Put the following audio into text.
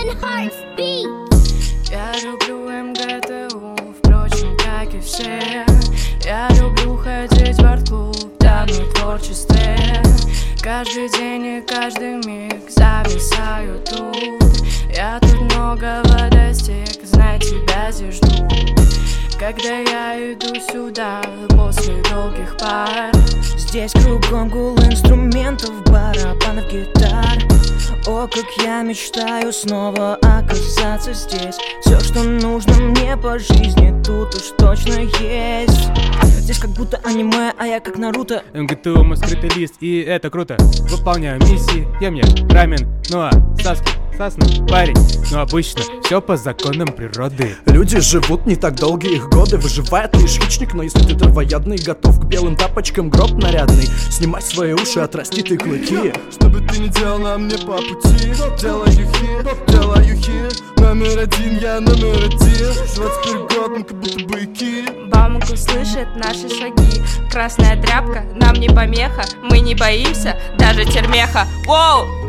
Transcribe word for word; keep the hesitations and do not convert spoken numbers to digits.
Я люблю эм гэ тэ у, впрочем, как и все. Я люблю ходить в арт-клуб, там на творчестве. Каждый день и каждый миг зависаю тут. Я тут многого достиг, знай, тебя здесь жду. Когда я иду сюда после долгих пар, здесь кругом гул инструментов, барабанов, гитар. О, как я мечтаю снова оказаться здесь. Все, что нужно мне по жизни, тут уж точно есть. Здесь как будто аниме, а я как Наруто. эм гэ тэ у мой скрытый лист, и это круто. Выполняю миссии, ем я рамен. Ну а Саски, Сасна, парень. Но обычно все по законам природы. Люди живут не так долгие их годы. Выживает лишь хищник, но если ты травоядный, готов к белым тапочкам, гроб нарядный. Снимай свои уши, отрасти ты клыки. Чтобы ты не делал на мне по пути. Делаю хит, делаю хит. Номер один, я номер один. Двадцать первый год, мы как будто быки. Бауманг услышит наши шаги. Красная тряпка нам не помеха. Мы не боимся даже термеха. Воу!